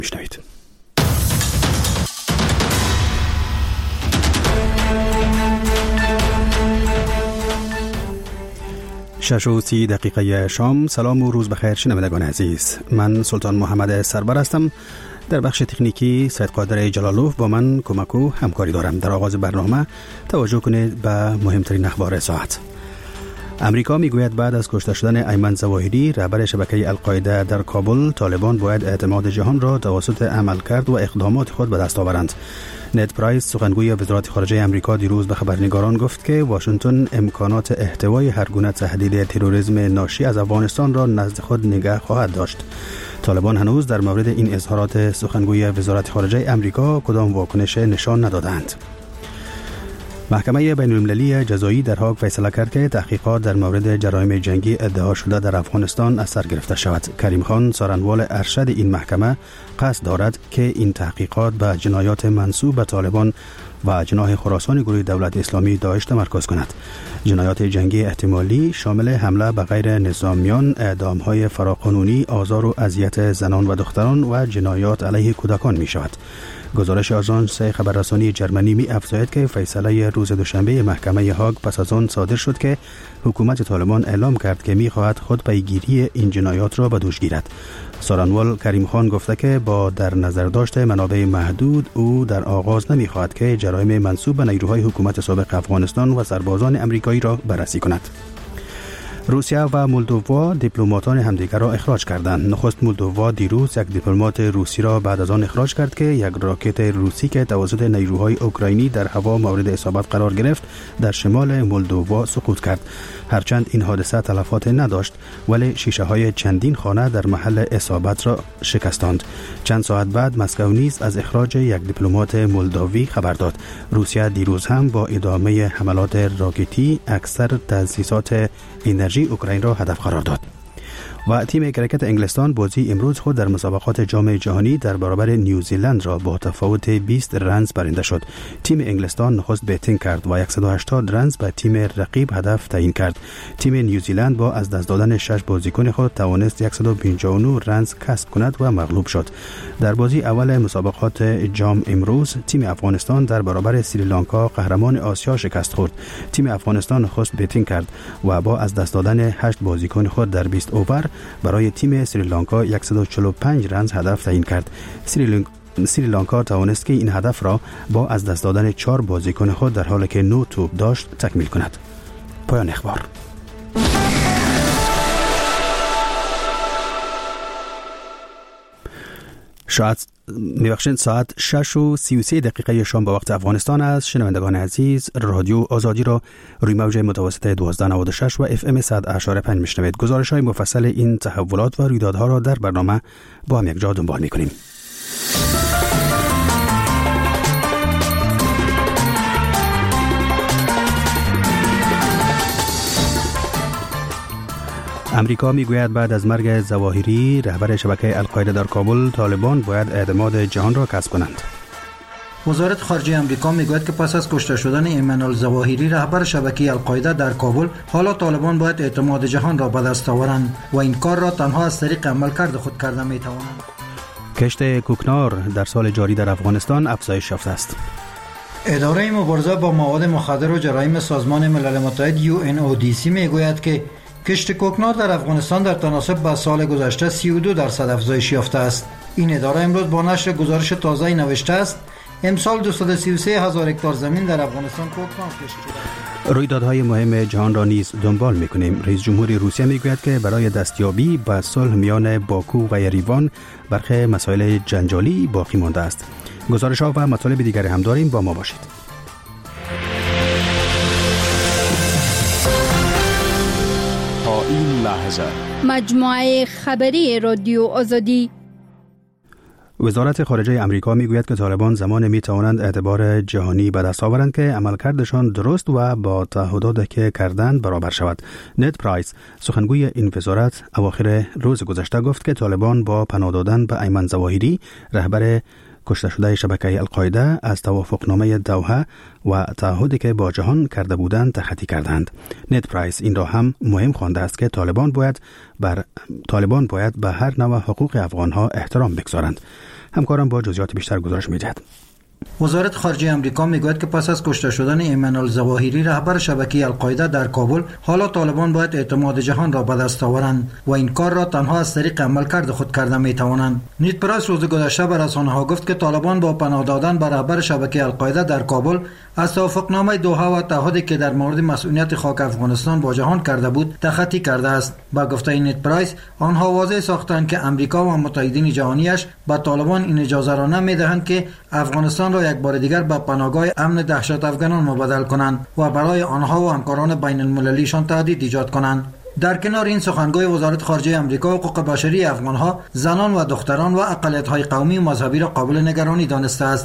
بشنوید. شش و 30 دقیقه شام. سلام و روز بخیر شنوندگان عزیز. من سلطان محمد سربر هستم. در بخش تکنیکی سید قادر جلالوف با من کمک و همکاری دارم. در آغاز برنامه توجه کنید به مهمترین اخبار ساعت. امریکا میگوید بعد از کشته شدن ایمن ظواهری رهبر شبکه القاعده در کابل، طالبان باید اعتماد جهان را توسط عملکرد و اقدامات خود به دست آورند. نت پرایس سخنگوی وزارت خارجه امریکا دیروز به خبرنگاران گفت که واشنگتن امکانات احتوای هر گونه تهدید تروریسم ناشی از افغانستان را نزد خود نگه خواهد داشت. طالبان هنوز در مورد این اظهارات سخنگوی وزارت خارجه امریکا کدام واکنش نشان ندادند. محکمه بین‌المللی جزایی در هاگ فیصله کرد که تحقیقات در مورد جرایم جنگی ادعا شده در افغانستان از سر گرفته شود. کریم خان سارنوال ارشد این محکمه قصد دارد که این تحقیقات به جنایات منسوب به طالبان و جناح خراسان گروه دولت اسلامی داعش تمرکز کند. جنایات جنگی احتمالی شامل حمله به غیر نظامیان، اعدام‌های فراقانونی، آزار و اذیت زنان و دختران و جنایات علیه کودکان می شود. گزارش آژانس خبررسانی جرمنی می افزاید که فیصله روز دوشنبه محکمه هاگ پس از آن صادر شد که حکومت طالبان اعلام کرد که می خواهد خود پیگیری این جنایات را به دوش گیرد. سارنوال کریم خان گفته که با در نظر داشته منابع محدود او در آغاز نمی خواهد که جرایم منسوب به نیروهای حکومت سابق افغانستان و سربازان امریکایی را بررسی کند. روسیه و مولدووا دیپلماتان همدیگر را اخراج کردند. نخست مولدووا دیروز یک دیپلمات روسی را بعد از آن اخراج کرد که یک راکت روسی که توسط نیروهای اوکراینی در هوا مورد اصابت قرار گرفت در شمال مولدووا سقوط کرد. هرچند این حادثه تلفات نداشت ولی شیشه های چندین خانه در محل اصابت را شکستاند. چند ساعت بعد مسکو نیز از اخراج یک دیپلمات مولداوی خبر داد. روسیه دیروز هم با ادامه حملات راکتی اکثر تأسیسات انرژی اوکراین را هدف قرار داد. و تیم کرکت انگلستان بازی امروز خود در مسابقات جام جهانی در برابر نیوزیلند را با تفاوت 20 رنز برنده شد. تیم انگلستان نخست بیتینگ کرد و 180 رنز به تیم رقیب هدف تعیین کرد. تیم نیوزیلند با از دست دادن 6 بازیکن خود توانست 159 رنز کسب کند و مغلوب شد. در بازی اول مسابقات جام امروز تیم افغانستان در برابر سریلانکا قهرمان آسیا شکست خورد. تیم افغانستان نخست بیتینگ کرد و با از دست دادن 8 بازیکن خود در 20 اوور برای تیم سریلانکا 145 رنز هدف تعیین کرد. سریلانکا توانست که این هدف را با از دست دادن 4 بازیکن خود در حالی که 9 توپ داشت تکمیل کند. پایان اخبار. ساعت 6 و 33 دقیقه شام به وقت افغانستان است. شنوندگان عزیز، رادیو آزادی را روی موج متوسط 1296 و اف ام 100.5 میشنوید. گزارش های مفصل این تحولات و رویدادها را در برنامه با هم یک جا دنبال میکنیم. امریکا میگوید بعد از مرگ ظواهری رهبر شبکه القاعده در کابل، طالبان باید اعتماد جهان را کسب کنند. وزارت خارجه امریکا میگوید که پس از کشته شدن ایمن الظواهری رهبر شبکه القاعده در کابل، حالا طالبان باید اعتماد جهان را به دست آورند و این کار را تنها از طریق عملکرد خود کرده میتوانند. کشت کوکنار در سال جاری در افغانستان افزایش یافته است. اداره مبارزه با مواد مخدر و جرایم سازمان ملل متحد UNODC میگوید که کشت کوکنار در افغانستان در تناسب با سال گذشته 32% افزایش یافته است. این اداره امروز با نشر گزارش تازه‌ای نوشته است امسال 233,000 هکتار زمین در افغانستان کوکنار کشت شده. رویدادهای مهم جهان را نیز دنبال می‌کنیم. رئیس جمهور روسیه میگوید که برای دستیابی به صلح میان باکو و یریوان برخی مسائل جنجالی باقی مانده است. گزارش‌ها و مطالب دیگر هم داریم، با ما باشید. این لحظه مجموعه خبری رادیو آزادی. وزارت خارجه امریکا میگوید که طالبان زمان میتوانند اعتبار جهانی به دست آورند که عملکردشان درست و با تعهداتی که کردند برابر شود. نت پرایس سخنگوی این وزارت اواخر روز گذشته گفت که طالبان با پناه دادن به ایمن ظواهری رهبر کشته شده شبکه القاعده از توافقنامه دوحه و تعهدی که با جهان کرده بودند تخطی کردند. نت پرایس این را هم مهم خوانده است که طالبان باید به هر نوع حقوق افغانها احترام بگذارند. همکارم با جزئیات بیشتر گزارش می‌دهد. وزارت خارجه آمریکا میگوید که پس از کشته شدن ایمن الظواهری رهبر شبکه القاعده در کابل، حالا طالبان باید اعتماد جهان را به دست آورند و این کار را تنها از طریق عملکرد خود کرده میتوانند. نیت پرایس روز گذشته به رسانه‌ها گفت که طالبان با پناه دادن به رهبر شبکه القاعده در کابل از توافقنامه دوحه و تعهدی که در مورد مسئولیت خاک افغانستان با جهان کرده بود تخطی کرده است. با گفته نیت پرایس، آنها واضح ساختند که امریکا و متحدین جهانیش به طالبان این اجازه را نمیدهند که افغانستان را یک بار دیگر به پناهگاه امن دهشت افغانان مبادل کنند و برای آنها و همکاران بین المللیشان تهدید ایجاد کنند. در کنار این، سخنگوی وزارت خارجه آمریکا حقوق بشری افغانها، زنان و دختران و اقلیت‌های قومی و مذهبی را قابل نگرانی دانسته است.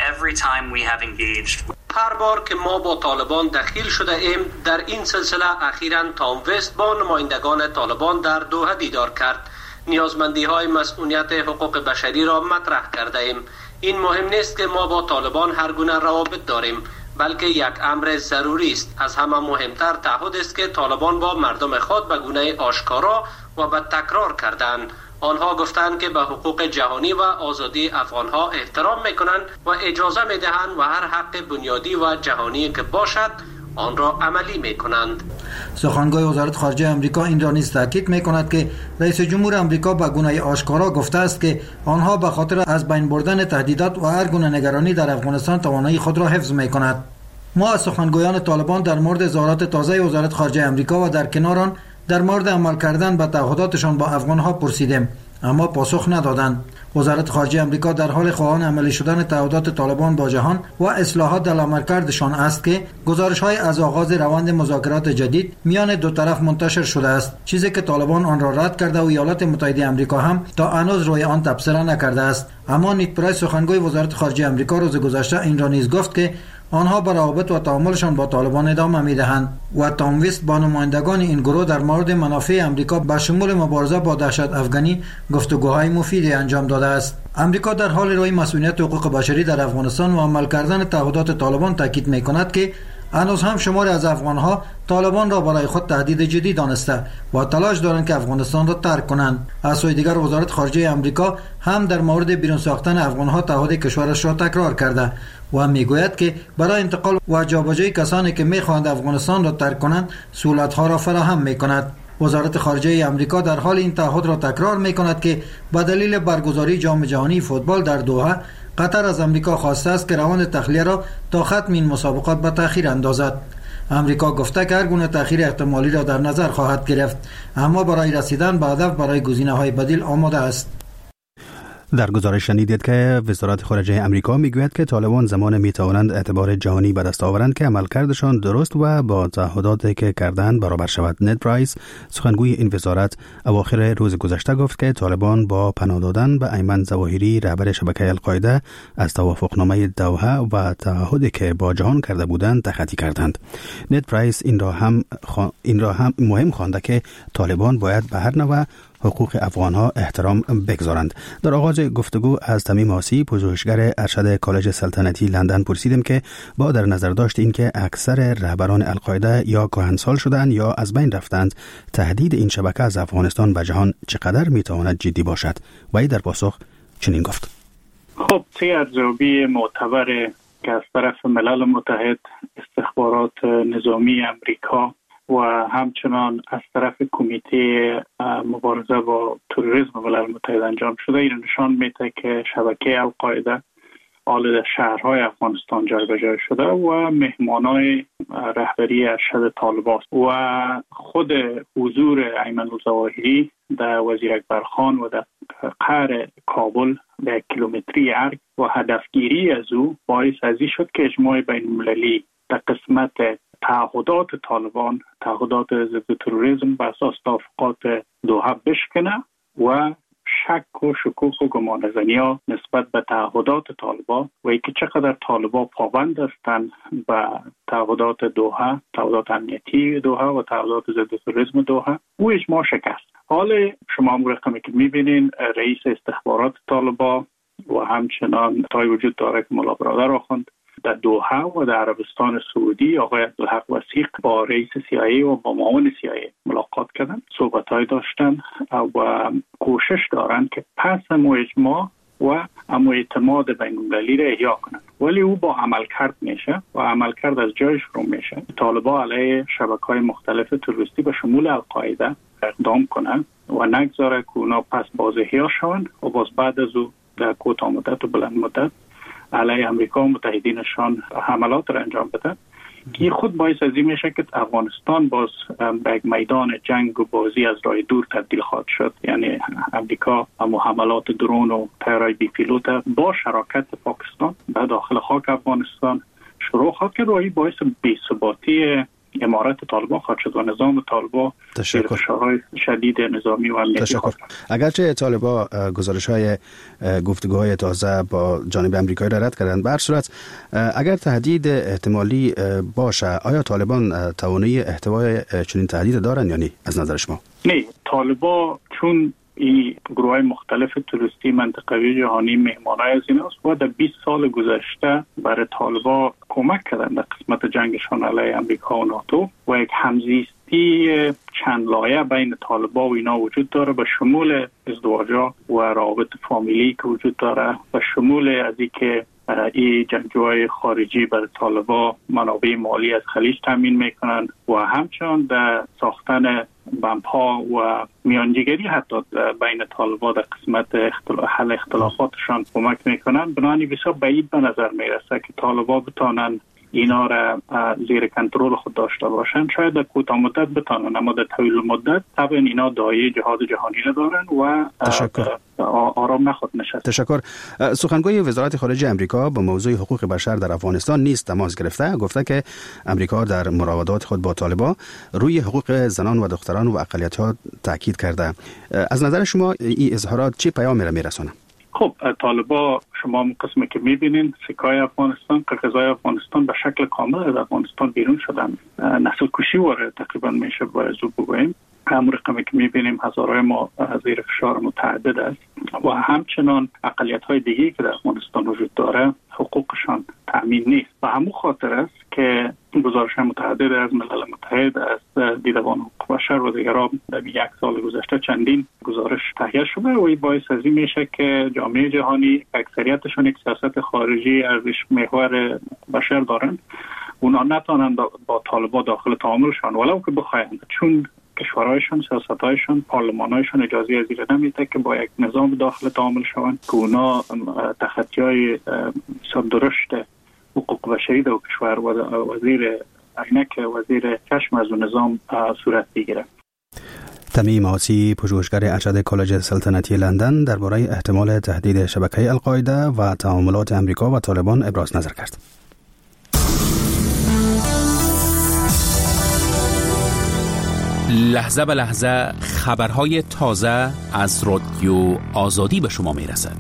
هر بار که ما با طالبان دخیل شده ایم، در این سلسله اخیراً تام وست با نمایندگان طالبان در دوحه دیدار کرد. نیازمندی‌های مسئولیت حقوق بشری را مطرح کرده ایم. این مهم نیست که ما با طالبان هر گونه روابط داریم، بلکه یک امر ضروری است. از همه مهمتر تعهد است که طالبان با مردم خود به گونه آشکارا و به تکرار کردند. آنها گفتند که به حقوق جهانی و آزادی افغانها احترام میکنند و اجازه میدهند و هر حق بنیادی و جهانی که باشد آن را عملی میکنند. سخنگوی وزارت خارجه آمریکا این را نیز تاکید میکند که رئیس جمهور آمریکا به گونه آشکارا گفته است که آنها به خاطر از بین بردن تهدیدات و هر گونه نگرانی در افغانستان توانایی خود را حفظ میکند. ما از سخنگویان طالبان در مورد اظهارات تازه وزارت خارجه آمریکا و در کنار آن در مورد عمل کردن به تعهداتشان با افغانها پرسیدیم، اما پاسخ ندادند. وزارت خارجه آمریکا در حال خواهان عملی شدن تعهدات طالبان با جهان و اصلاحات در عملکردشان است که گزارش‌های از آغاز روند مذاکرات جدید میان دو طرف منتشر شده است، چیزی که طالبان آن را رد کرده و ایالات متحده آمریکا هم تا هنوز روی آن تبصره نکرده است. اما نیت پرایس، سخنگوی وزارت خارجه آمریکا، روز گذشته این را نیز گفت که آنها به روابط و تعاملشان با طالبان ادامه می‌دهند و تام وست با نمایندگان این گروه در مورد منافع آمریکا به شمول مبارزه با دهشت افغانی گفتگوهای مفیدی انجام داده است. آمریکا در حال روی مسئولیت حقوق بشری در افغانستان و عمل کردن تعهدات طالبان تاکید می‌کند که هنوز هم شماری از افغانها طالبان را برای خود تهدید جدی دانسته و تلاش دارند که افغانستان را ترک کنند. از سوی دیگر، وزارت خارجه آمریکا هم در مورد بیرون ساختن افغانها تعهد کشورش را تکرار کرده و میگوید که برای انتقال و جابجایی کسانی که میخواهند افغانستان را ترک کنند سهولت‌ها را فراهم میکند. وزارت خارجه آمریکا در حال این تعهد را تکرار میکند که به دلیل برگزاری جام جهانی فوتبال در دوحه، قطر از آمریکا خواسته است که روند تخلیه را تا ختم این مسابقات به تأخیر اندازد. آمریکا گفته که هر گونه تأخیر احتمالی را در نظر خواهد گرفت، اما برای رسیدن به هدف برای گزینه‌های بدیل آماده است. در گزارش شنیدید که وزارت خارجه امریکا میگوید که طالبان زمان میتوانند اعتبار جهانی به دست آورند که عملکردشان درست و با تعهداتی که کردند برابر شود. نیت پرایس، سخنگوی این وزارت، اواخر روز گذشته گفت که طالبان با پناه دادن به ایمن ظواهری رهبر شبکه القاعده از توافقنامه دوحه و تعهدی که با جهان کرده بودند تخطی کردند. نیت پرایس این را هم مهم خوانده که طالبان باید به هر نوع حقوق افغانها احترام بگذارند. در آغاز گفتگو از تمیم آسی، پژوهشگر ارشد کالج سلطنتی لندن، پرسیدیم که با در نظر داشت این که اکثر رهبران القاعده یا کهنسال شدند یا از بین رفتند، تهدید این شبکه از افغانستان به جهان چقدر میتواند جدی باشد؟ و ای در پاسخ چنین گفت: خب، طی ارزیابی معتبر که از طرف ملل متحد، استخبارات نظامی امریکا و همچنان از طرف کمیته مبارزه با تروریسم ملل متحد انجام شده، این نشان میده که شبکه القاعده حال در شهرهای افغانستان جایبجای شده و مهمانای رهبری ارشد طالبان و خود حضور ایمن الظواهری در وزیر اکبر خان و در قعر کابل به کیلومتری ارگ و هدفگیری از او باعث ازی شد که اجماع بین المللی در قسمت تعهدات طالبان، تعهدات ضد تروریسم بر اساس توافقات دوحه بشکنه و شک و شکوک و گمانه‌زنی‌ها نسبت به تعهدات طالبان و اینکه چقدر طالبان پابند هستند به تعهدات دوحه، تعهدات امنیتی دوحه و تعهدات ضد تروریسم دوحه، او اجماع شکست. حال شما هم رقمی که می‌بینین، رئیس استخبارات طالبان و همچنان تای وجود داره که ملا برادر آخوند در دوحه و در عربستان سعودی آقای عبدالحق وثیق با رئیس CIA و با معاون CIA ملاقات کردن، صحبت‌های داشتن و کوشش دارن که پس اجماع و اما اعتماد بین‌المللی را احیا کنند. ولی او با عملکرد میشه و عملکرد از جای شروع میشه. طالبان علیه شبکه‌های مختلف تروریستی به شمول القاعده اقدام کنند و نگذاره که اونا پس بازاحیا شوند و باز بعد از او در کوتاه مدت و بلند مدت علیه امریکا و متحدینشان حملات را انجام بدن. که خود باعث از این میشه که افغانستان باز به یک میدان جنگ و بازی از راه دور تبدیل خواهد شد. یعنی امریکا اما حملات درون و طیاره‌های بی پیلوت با شراکت پاکستان به داخل خاک افغانستان شروع خواهد کرد و این باعث بی‌ثباتی امارت طالبان خواهد شد و نظام طالبان فشارهای شدید نظامی و امنیتی خواهد کرد. اگرچه طالبان گزارش‌های گفتگوهای تازه با جانب امریکایی را رد کردند، به هر صورت اگر تهدید احتمالی باشه، آیا طالبان توانایی احتوای چنین تهدید دارند یا نه از نظر شما؟ نه، طالبان چون این گروه‌های مختلف تروریستی منطقوی جهانی مهمانای از این است و در 20 سال گذشته برای طالبان کمک کردن در قسمت جنگشان علیه امریکا و ناتو و یک همزیستی چند لایه بین طالبان و اینا وجود داره، به شمول ازدواج‌ها و روابط فامیلی که وجود داره، به شمول از اینکه این جنگجوهای خارجی بر طالبان منابع مالی از خلیج تامین میکنند و همچنان در ساختن بمب‌ها و میانجیگری حتی بین طالبان در قسمت حل اختلافاتشان کمک میکنند. بنابراین بسیار بعید به نظر میرسه که طالبان بتانند اینا را زیر کنترل خود داشته باشند. شاید در کوتاه مدت بتانند، اما در طویل مدت طبعا اینا دایه جهاد جهانی را دارند و آرام نخود نشست. تشکر. سخنگوی وزارت خارجه امریکا با موضوع حقوق بشر در افغانستان نیز تماس گرفته، گفته که امریکا در مراودات خود با طالبان روی حقوق زنان و دختران و اقلیت‌ها تاکید کرده. از نظر شما این اظهارات چه پیامی را میرسونه؟ خب طالبان شما قسمی که میبینین سکای افغانستان، قرقزای افغانستان به شکل کامل از افغانستان بیرون شدن. نسل کشی وارد تقریبا میشه باید بگوییم. هم رقمی که میبینیم هزارهای ما زیر فشار متعدد است و همچنان اقلیت‌های دیگه که در افغانستان وجود داره حقوقشان تأمین نیست. به همون خاطر است که گزارش متعدد از ملل متحد، از دیدبان حقوق بشر و دیگران در یک سال گذشته چندین گزارش تهیه شده و این باعث از این میشه که جامعه جهانی اکثریتشون یک سیاست خارجی ارزش محور بشر دارن. اونا نتونن با طالبان داخل تعاملشان ولو که بخواهند، چون کشورهایشان، سیاستهایشان، پارلمانهایشان اجازه از این نمیده که با یک نظام داخل تعامل شوند که اونا تخطی‌های درشت حقوق بشری در کشور و وزیر عینک وزیر چشم از نظام صورت بگیره. تمیم آسی، پژوهشگر ارشد کالج سلطنتی لندن، درباره احتمال تهدید شبکه القاعده و تعاملات امریکا و طالبان ابراز نظر کرد. لحظه به لحظه خبرهای تازه از رادیو آزادی به شما میرسد.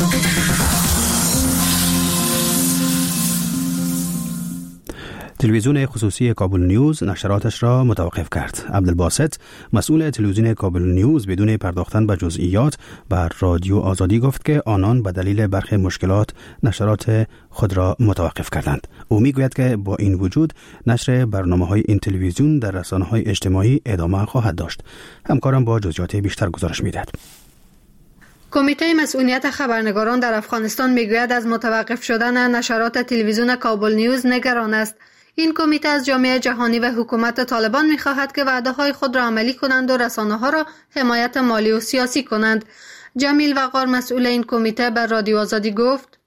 تلویزیون خصوصی کابل نیوز نشراتش را متوقف کرد. عبدالباسط، مسئول تلویزیون کابل نیوز، بدون پرداختن به جزئیات بر رادیو آزادی گفت که آنان به دلیل برخی مشکلات نشرات خود را متوقف کردند. او میگوید که با این وجود نشر برنامه‌های این تلویزیون در رسانه‌های اجتماعی ادامه خواهد داشت. همکارم با جزئیات بیشتر گزارش می‌دهد. کمیته مسئولیت خبرنگاران در افغانستان میگوید از متوقف شدن نشرات تلویزیون کابل نیوز نگران است. این کمیته از جامعه جهانی و حکومت طالبان می‌خواهد که وعده‌های خود را عملی کنند و رسانه‌ها را حمایت مالی و سیاسی کنند. جمیل وقار، مسئول این کمیته، بر رادیو آزادی گفت: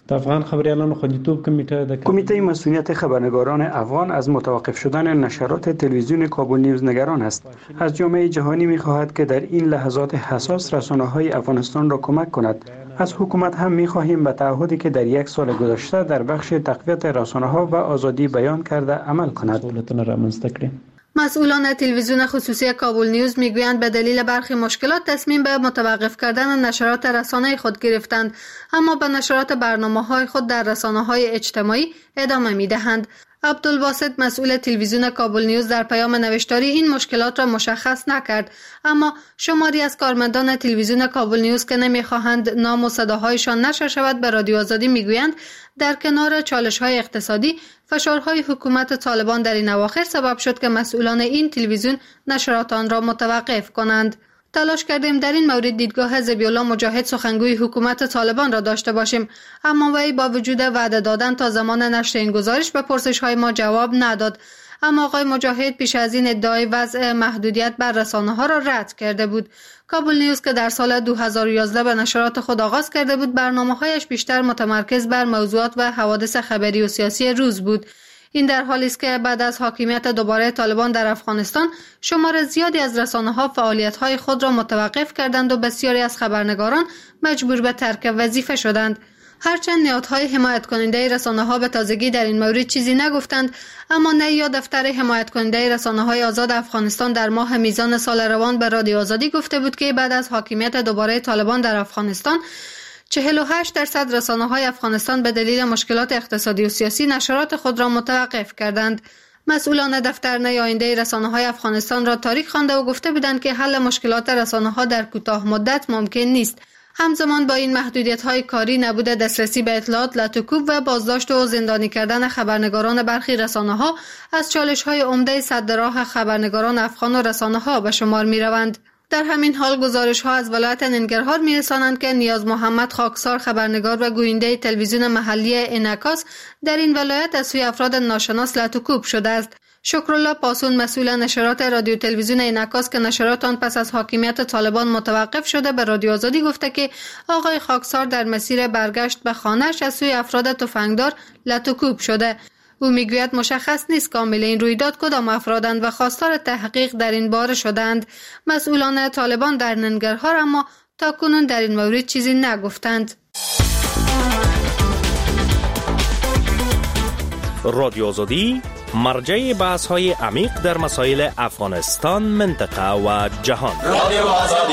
کمیته مسئولیت خبرنگاران افغان از متوقف شدن نشرات تلویزیون کابل نیوز نگران است. از جامعه جهانی می‌خواهد که در این لحظات حساس رسانه‌های افغانستان را کمک کند. از حکومت هم می‌خواهیم به تعهدی که در یک سال گذشته در بخش تقویت رسانه‌ها و آزادی بیان کرده عمل کند. مسئولان تلویزیون خصوصی کابل نیوز میگویند به دلیل برخی مشکلات تصمیم به متوقف کردن نشرات رسانه‌ای خود گرفتند، اما به نشرات برنامه‌های خود در رسانه‌های اجتماعی ادامه می‌دهند. عبدالباسط، مسئول تلویزیون کابل نیوز، در پیام نوشتاری این مشکلات را مشخص نکرد، اما شماری از کارمندان تلویزیون کابل نیوز که نمی‌خواهند نام و صداهایشان نشر شود به رادیو آزادی میگویند در کنار چالش‌های اقتصادی، فشارهای حکومت طالبان در این اواخر سبب شد که مسئولان این تلویزیون نشرات آن را متوقف کنند. تلاش کردیم در این مورد دیدگاه ذبیح‌الله مجاهد سخنگوی حکومت طالبان را داشته باشیم، اما وی با وجود وعده دادن تا زمان نشر این گزارش به پرسش‌های ما جواب نداد. اما آقای مجاهد پیش از این ادعای وضع محدودیت بر رسانه‌ها را رد کرده بود. کابل نیوز که در سال 2011 به نشرات خود آغاز کرده بود، برنامه‌هایش بیشتر متمرکز بر موضوعات و حوادث خبری و سیاسی روز بود. این در حالی است که بعد از حاکمیت دوباره طالبان در افغانستان، شمار زیادی از رسانه‌ها فعالیت‌های خود را متوقف کردند و بسیاری از خبرنگاران مجبور به ترک وظیفه شدند. هرچند نهادهای حمایت کننده رسانه‌ها به تازگی در این مورد چیزی نگفتند، اما نی یا دفتر حمایت کننده رسانه‌های آزاد افغانستان در ماه میزان سال روان به رادیو آزادی گفته بود که بعد از حاکمیت دوباره طالبان در افغانستان 48% رسانه‌های افغانستان به دلیل مشکلات اقتصادی و سیاسی نشرات خود را متوقف کردند. مسئولان دفتر نی آینده رسانه‌های افغانستان را تاریک خوانده و گفته بودند که حل مشکلات رسانه‌ها در کوتاه مدت ممکن نیست. همزمان با این محدودیت‌های کاری، نبود دسترسی به اطلاعات، لطوکوب و بازداشت و زندانی کردن خبرنگاران برخی رسانه‌ها از چالش‌های عمده سد راه خبرنگاران افغان و رسانه‌ها به شمار می‌روند. در همین حال گزارش‌ها از ولایت ننگرهار می‌رسانند که نیاز محمد خاکسار، خبرنگار و گوینده تلویزیون محلی انعکاس، در این ولایت از سوی افراد ناشناس لطوکوب شده است. شکرالله پاسون، مسئول نشرات رادیو تلویزیون انعکاس که نشرات آن پس از حاکمیت طالبان متوقف شده، به رادیو آزادی گفته که آقای خاکسار در مسیر برگشت به خانه‌اش از سوی افراد تفنگدار لطوکوب شده. او میگوید مشخص نیست کامل این رویداد کدام افرادند و خواستار تحقیق در این باره شدند. مسئولان طالبان در ننگرهار اما تاکنون در این مورد چیزی نگفتند. رادیو آزادی مرجع بحث‌های عمیق در مسائل افغانستان، منطقه و جهان. رادیو آزادی.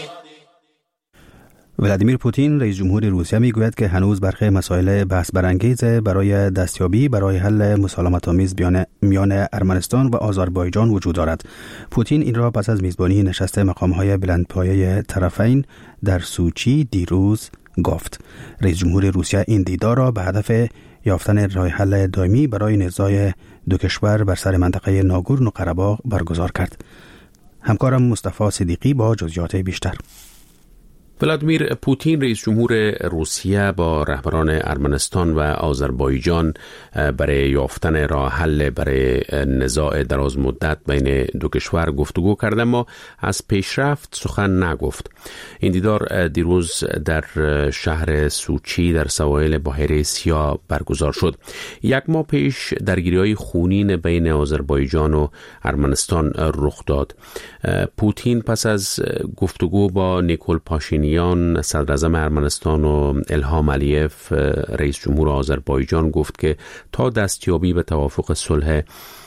ولادیمیر پوتین رئیس جمهور روسیه میگوید که هنوز برخی مسائل بحث برانگیز برای دستیابی برای حل مسالمت‌آمیز میان ارمنستان و آذربایجان وجود دارد. پوتین این را پس از میزبانی نشست مقام‌های بلندپایه طرفین در سوچی دیروز گفت. رئیس جمهور روسیه این دیدار را به هدف یافتن راه حل دائمی برای نزاع دو کشور بر سر منطقه ناگورنو قره‌باغ برگزار کرد. همکارم مصطفی صدیقی با جزئیات بیشتر. ولادیمیر پوتین رئیس جمهور روسیه با رهبران ارمنستان و آذربایجان برای یافتن راه حل برای نزاع دراز مدت بین دو کشور گفتگو کرد، اما از پیشرفت سخن نگفت. این دیدار دیروز در شهر سوچی در سواحل بحیره سیاه برگزار شد. یک ماه پیش درگیری‌های خونین بین آذربایجان و ارمنستان رخ داد. پوتین پس از گفتگو با نیکول پاشینیان صدر اعظم ارمنستان و الهام علیف رئیس جمهور آذربایجان گفت که تا دستیابی به توافق صلح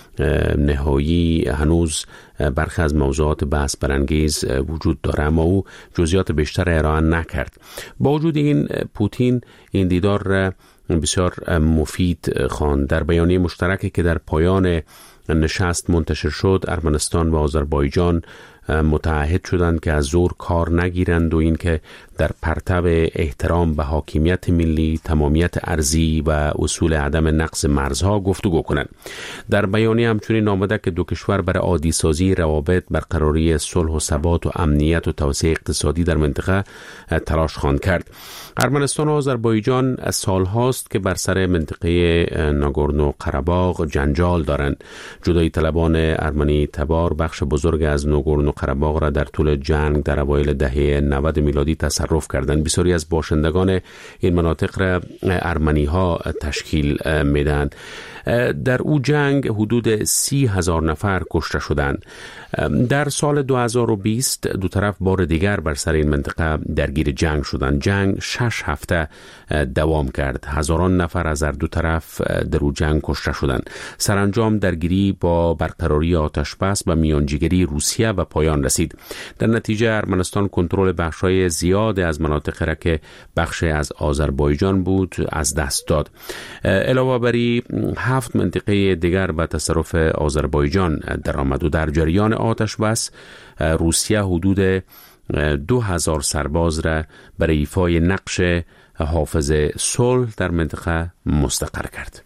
نهایی هنوز برخی از موضوعات بحث برانگیز وجود داره، اما او جزئیات بیشتر ارائه نکرد. با وجود این پوتین این دیدار را بسیار مفید خواند. در بیانیه مشترکی که در پایان نشست منتشر شد، ارمنستان و آذربایجان متعهد شدند که از زور کار نگیرند و اینکه در پرتو احترام به حاکمیت ملی، تمامیت ارضی و اصول عدم نقض مرزها گفتگو کنند. در بیانیه همچنین آمده که دو کشور برای عادی سازی روابط، برقراری صلح و ثبات و امنیت و توسعه اقتصادی در منطقه تلاش خواهند کرد. ارمنستان و آذربایجان از سالهاست که بر سر منطقه ناگورنو قره‌باغ جنجال دارند. جدایی طلبان ارمنی تبار بخش بزرگ از ناگورنو قره‌باغ را در طول جنگ در اوایل دهه 90 میلادی تصرف کردند. بسیاری از باشندگان این مناطق را ارمنی ها تشکیل میدن. در او جنگ حدود 30,000 نفر کشته شدند. در سال 2020 دو طرف بار دیگر بر سر این منطقه درگیر جنگ شدند. جنگ 6 هفته دوام کرد. هزاران نفر از هر دو طرف در او جنگ کشته شدند. سرانجام درگیری با برقراری آتش بس و میانجیگری روسیه و پایان رسید. در نتیجه ارمنستان کنترل بخشای زیاد از مناطق را که بخش از آذربایجان بود از دست داد. علاوه بر 7 منطقه دیگر به تصرف آذربایجان درآمد و در جریان آتش بس روسیه حدود 2000 سرباز را برای ایفای نقش حافظ صلح در منطقه مستقر کرد.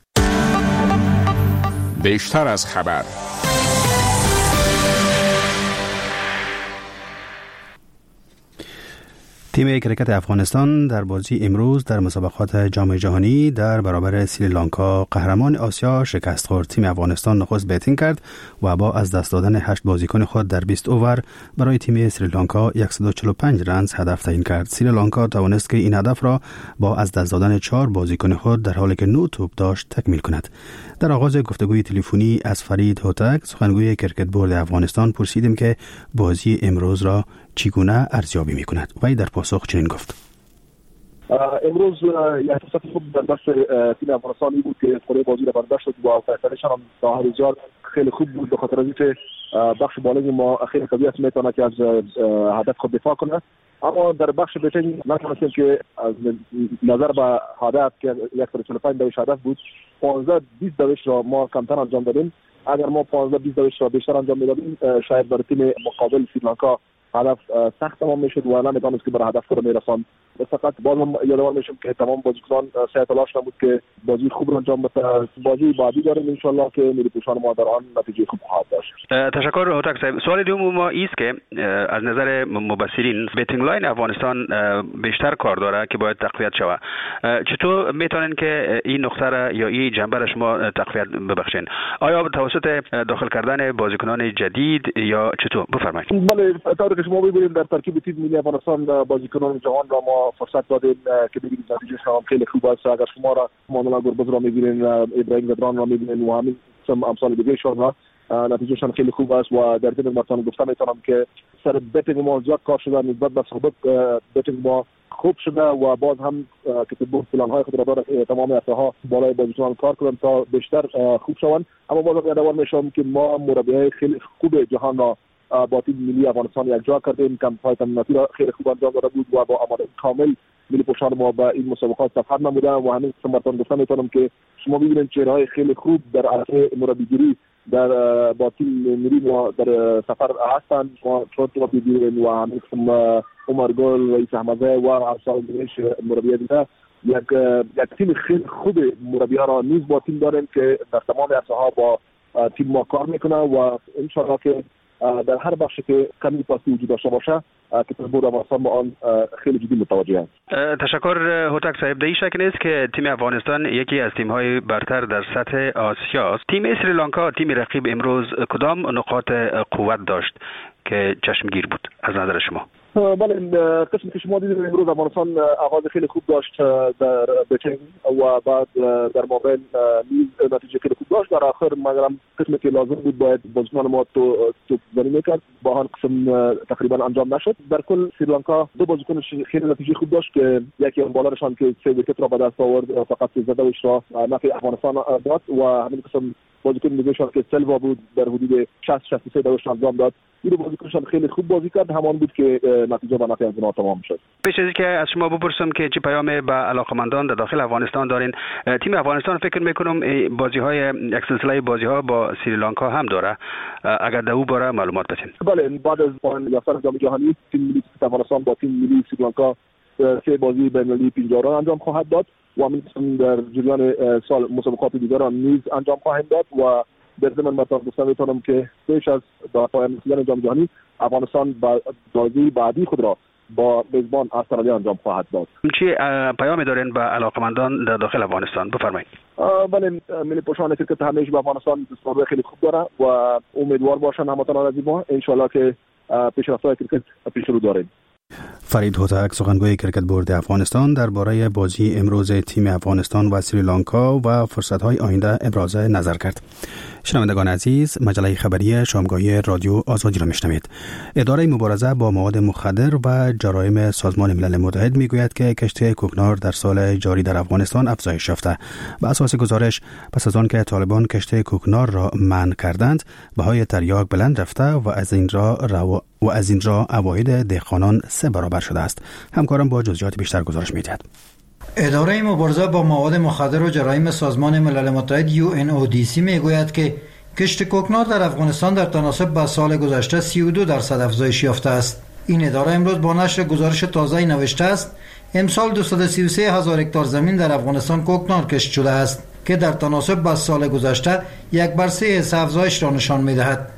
بیشتر از خبر. تیم کرکت افغانستان در بازی امروز در مسابقات جام جهانی در برابر سریلانکا قهرمان آسیا شکست خورد. تیم افغانستان نخست بیتینگ کرد و با از دست دادن 8 بازیکن خود در 20 اوور برای تیم سریلانکا 145 رنز هدف تعیین کرد. سریلانکا توانست که این هدف را با از دست دادن 4 بازیکن خود در حالی که 9 توپ داشت تکمیل کند. در آغاز گفتگوی تلفنی از فرید هوتک سخنگوی کرکت بورد افغانستان پرسیدیم که بازی امروز را چگونه ارزیابی می‌کند. وی در پاسخ چنین گفت: امروز یک فرصت خوب در دست تیم افغانستانی بود که خود بازی را برداشت و فیصله‌شان هم تا هر جا خیلی خوب بود، به خاطر اینکه بخش بالای ما خیلی طبیعت میتونه که از هدف خود دفاع کنه، اما در بخش بیتینگ نتونستیم که از نظر به هدف که 145 دوش هدف بود 15-20 دوش را ما کمتر انجام دادیم. اگر ما 15-20 دوش را بیشتر انجام میدادیم شاید بر تیم مقابل سریلانکا هدف سخت تمام میشد و نمیتونست که بر هدف خود میرساند. فقط باز هم یادآور میشم که تمام بازیکنان سعی تلاش نمود که بازی خوب را انجام بده. بازی بعدی داریم ان شاء الله که نیروپوشان ما در آن نتیجه خوب خواهد داشت. تشکر هوتک صاحب. سوال دوم ما است که از نظر مبصرین بیتینگ لاین افغانستان بیشتر کار داره که باید تقویت شود. چطور میتونن که این نقطه را یا این جنبه را شما تقویت ببخشین؟ آیا به توسط داخل کردن بازیکنان جدید یا چطور؟ بفرمایید. بله، طوری که شما ببینید در ترکیب تیم ملی افغانستان بازیکنان جوان را ما فرصت دادیم که ببینید نتیجه شما خیلی خوب است. اگر شما را مانولا گربز را می‌بینید، ابراهیم بدران را می‌بینید و همین امثال دیگه شما نتیجه شما خیلی خوب است و در ضمن مثلا گفتم میتونم که سر بیتینگ ما زیاد کار شده نسبت به سابق بیتینگ ما خوب شده و باز هم که بود پلان‌های خود را داره تمام افرادها بالای بازیکنان کار کنند تا بیشتر خوب شوند. اما باز یادآور میشم که ما مربیای خیلی خوب جهان را با تیم ملی افغانستان یک جا کردیم. کمپ‌های تمریناتی را خیلی خوب انجام داده بود و با آمادگی کامل ملی پوشان ما با این مسابقات سفر نمودن و همین مرتبه گفتم میتونم که شما ببینید چهره‌های خیلی خوب در عرصه مربیگری در با تیم ملی ما در سفر هستند. ما چون تو ببینید و همین عمر گل، رئیس احمدزاده و ارسال دیگه مربی دیگه یک تیم خیلی خوب مربی‌ها را نیز با تیم داریم که در تمام عرصه‌ها با تیم ما کار میکنه و ان شاء الله که در هر بخشی که کمی پاسی وجود داشته باشه که بورد افغانستان با آن خیلی جدی متوجه است. تشکر هوتک صاحب. در این شک نیست که تیم افغانستان یکی از تیم‌های برتر در سطح آسیا است. تیم سریلانکا، تیم رقیب، امروز کدام نقاط قوت داشت که چشمگیر بود از نظر شما؟ بله، قسمی که شما دیدید امروز افغانستان آغاز خیلی خوب داشت در بیتینگ و بعد در مابین نیز نتیجه خیلی خوب داشت. در آخر مگرم قسمی که لازم بود باید بازیکن ما توپ زنی میکرد با آن قسم تقریبا انجام نشد. در کل سریلانکا دو بازیکن خیلی نتیجه خوب داشت که یکی اون بالارشان که 3 ویکت را به دست آورد فقط 13 را نفع افغانستان داد و همین قسم بازیکن دیگه‌شان که سلوا بود در حدود 60-63 دوش انجام داد. این بازیکنشان خیلی خوب بازی کرد، همان بود که نتیجه به نفع از اونها تمام شد. پیش از اینکه از شما بپرسم که چه پیام به علاقمندان در داخل افغانستان دارین، تیم افغانستان فکر میکنم بازی‌های یک سلسله بازی‌ها با سریلانکا هم داره، اگر در او باره معلومات بدین. بله، بعد از پایان یافتن جام جهانی تیم ملی افغانستان با تیم ملی سریلانکا 3 بازی بین‌المللی 50 انجام خواهد داد و همین در جریان سال مسابقات دیگر را نیز انجام خواهند داد و در ضمن مطلب گفتم میتونم که پیش از پایان جام جهانی افغانستان بازی بعدی خود را با میزبان استرالیا انجام خواهد داد. چه پیامی دارین به علاقمندان در داخل افغانستان؟ بفرمایید. بله، ملی پوشان کرکت همیشه به افغانستان دستور خیلی خوب داره و امیدوار باشن هموطنان عزیز ما ان شاء الله که پیشرفت‌های کرکت پیش رو داریم. فرید هوتک سخنگوی کرکت بورد افغانستان درباره بازی امروز تیم افغانستان و سریلانکا و فرصت‌های آینده ابراز نظر کرد. شنوندگان عزیز، مجله خبری شامگاهی رادیو آزادی را میشنوید. اداره مبارزه با مواد مخدر و جرایم سازمان ملل متحد میگوید که کشتی کوکنار در سال جاری در افغانستان افزایش یافته. بر اساس گزارش پس از آن که طالبان کشتی کوکنار را منع کردند، بهای تریاک بلند رفته و از این را عواید دهقانان 3 برابر شده است. همکارم با جزئیات بیشتر گزارش می‌دهد. اداره مبارزه با مواد مخدر و جرایم سازمان ملل متحد UNODC میگوید که کشت کوکنار در افغانستان در تناسب با سال گذشته 32% افزایش یافته است. این اداره امروز با نشر گزارش تازه‌ای نوشته است امسال 233,000 هکتار زمین در افغانستان کوکنار کشت شده است که در تناسب با سال گذشته 1/3 افزایش را نشان می‌دهد.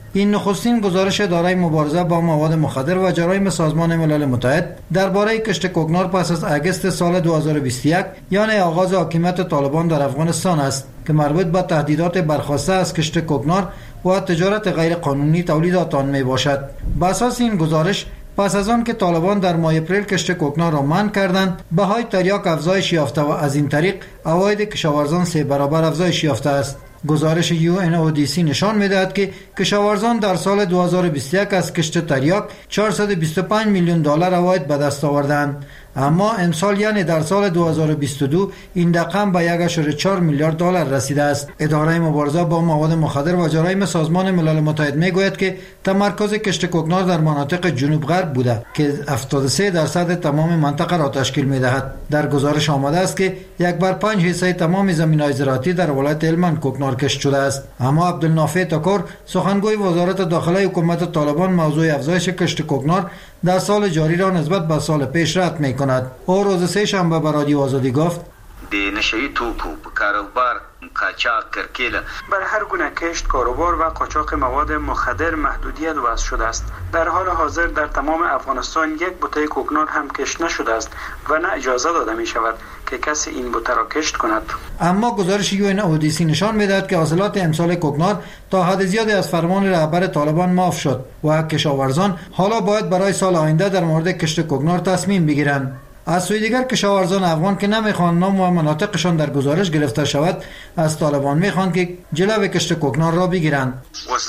این نخستین گزارش اداره مبارزه با مواد مخدر و جرایم سازمان ملل متحد درباره کشت کوکنار پس از اگست سال 2021 یعنی آغاز حاکمیت طالبان در افغانستان است که مربوط به تهدیدات برخاسته از کشت کوکنار و تجارت غیر قانونی تولیدات آن می باشد. بر اساس این گزارش پس از آن که طالبان در ماه اپریل کشت کوکنار را منع کردند، بهای تریاک افزایش یافته و از این طریق عواید کشاورزان 3 برابر افزایش یافته است. گزارش UNODC نشان می‌دهد که کشاورزان در سال 2021 از کشت تریاک 425 میلیون دلار عواید به دست آوردند، اما امسال یعنی در سال 2022 این رقم به 1.4 میلیارد دلار رسیده است. اداره مبارزه با مواد مخدر و جرایم سازمان ملل متحد میگوید که تمرکز کشت کوکنار در مناطق جنوب غرب بوده که 73% تمام منطقه را تشکیل می‌دهد. در گزارش آمده است که 1/5 تمام زمین‌های زراعتی در ولایت هلمند کوکنار کشت شده است. اما عبدالنافع تکور سخنگوی وزارت داخلی حکومت طالبان موضوع افزایش کشت کوکنار در سال جاری را نسبت به سال پیش رد می‌کند. او روز سه شنبه به رادیو آزادی گفت: نشئی توکو کاروبار قاچاق کرکیله بر هر گونه کشت، کاروبار و قاچاق مواد مخدر محدودیت وضع شده است. در حال حاضر در تمام افغانستان یک بوته کوکنار هم کشت نشده است و نه اجازه داده می شود که کسی این بوته را کشت کند. اما گزارش UNODC نشان می‌دهد که حاصلات امسال کوکنار تا حد زیادی از فرمان رهبر طالبان معاف شد و کشاورزان حالا باید برای سال آینده در مورد کشت کوکنار تصمیم بگیرند. از سوی دیگر کشاورزان افغان که نمیخوان نام و مناطقشان در گزارش گرفته شود، از طالبان میخوان که جلوی کشت کوکنار را بگیرند.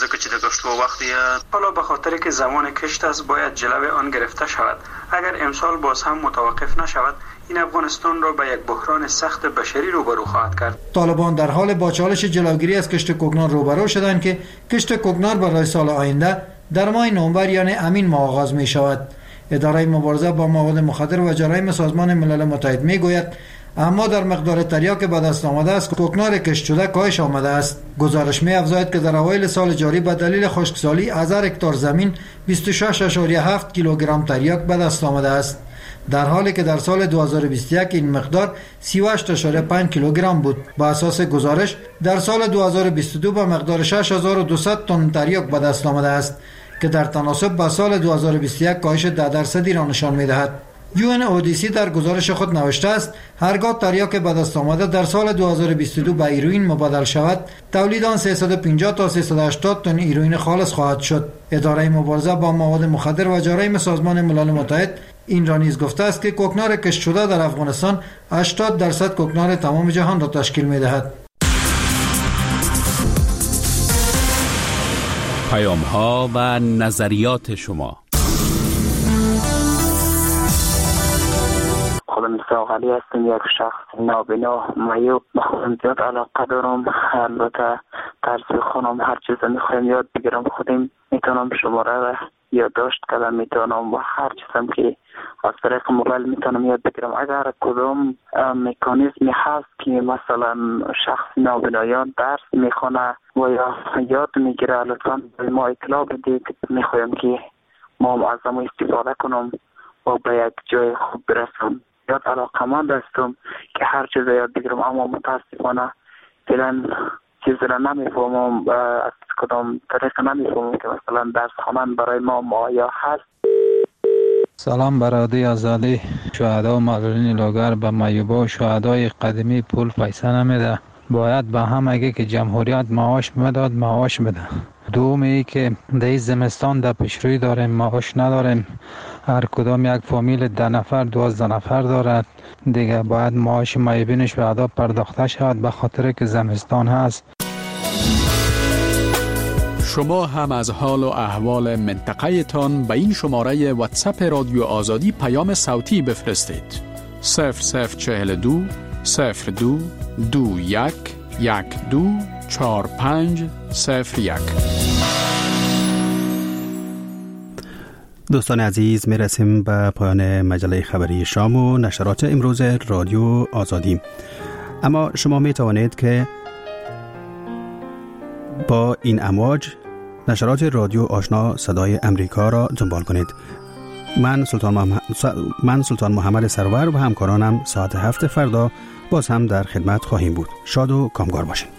حالا به خاطر که زمان کشت است باید جلوی آن گرفته شود. اگر امسال باز هم متوقف نشود، این افغانستان را به یک بحران سخت بشری روبرو خواهد کرد. طالبان در حال با چالش جلوگیری از کشت کوکنار روبرو شدند که کشت کوکنار برای سال آینده در ماه نوامبر یعنی امین ماه آغاز می شود. اداره مبارزه با مواد مخدر و جرایم سازمان ملل متحد میگوید اما در مقدار تریاک به دست آمده است کوکنار کشت شده کاهش آمده است. گزارش می افزاید که در اوایل سال جاری به دلیل خشکسالی از هر هکتار زمین 26.7 کیلوگرم تریاک به دست آمده است، در حالی که در سال 2021 این مقدار 38.5 کیلوگرم بود. با اساس گزارش در سال 2022 به مقدار 6200 تن تریاک به دست آمده است که در تناسب با سال 2021 کاهش 10% را نشان می‌دهد. UNODC در گزارش خود نوشته است هرگاه تریاک به دست آمده در سال 2022 به هیروئین مبادل شود، تولید آن 350 تا 380 تن هیروئین خالص خواهد شد. اداره مبارزه با مواد مخدر و جرایم سازمان ملل متحد این را نیز گفته است که کوکنار کشت شده در افغانستان 80% کوکنار تمام جهان را تشکیل می‌دهد. پیام ها و نظریات شما. خودم مساق علی هستم، یک شخص نابینا معیوب. خودم زیاد علاقه دارم، البته طرز خونم هر چیز میخوایم یاد بگیرم خودم میتونم شماره را یادداشت کردم، میتونم و هر چیزم که از طریق موبایل میتونم یاد بگیرم. اگر کدام مکانیزمی هست که مثلا شخص نابینایان درس میخونه و یا یاد میگیره، لطفا به ما اطلاع بدید. میخوایم که ما از ما استفاده کنم و به یک جای خوب برسم. یاد علاقمند هستم که هر چیز یاد بگیرم، اما متاسفانه فعلا چیزی را نمیفهمم، از کدام طریق نمیفهمم که مثلا درس خوانن برای ما مایه هست. سلام برادری آزادی. شهدا و معلولین لاغر به معیوبا و شهدای قدیمی پول پیسه نمیده. باید به هم اگه که جمهوریت معاش میداد معاش بده. دوم ای که در زمستان در پیشروی داریم، معاش نداریم. هر کدام یک فامیل 10 نفر 12 نفر دارد دیگه، باید معاش معیوبینش به ادا پرداخته شود به خاطر که زمستان هست. شما هم از حال و احوال منطقه تان به این شماره واتساپ رادیو آزادی پیام صوتی بفرستید. 0042 02 21 12 4501. دوستان عزیز، می رسیم به پایان مجله خبری شام و نشرات امروز رادیو آزادی. اما شما می توانید که با این امواج نشرات رادیو آشنا صدای امریکا را دنبال کنید. من سلطان محمد سرور و همکارانم ساعت 7 فردا باز هم در خدمت خواهیم بود. شاد و کامگار باشید.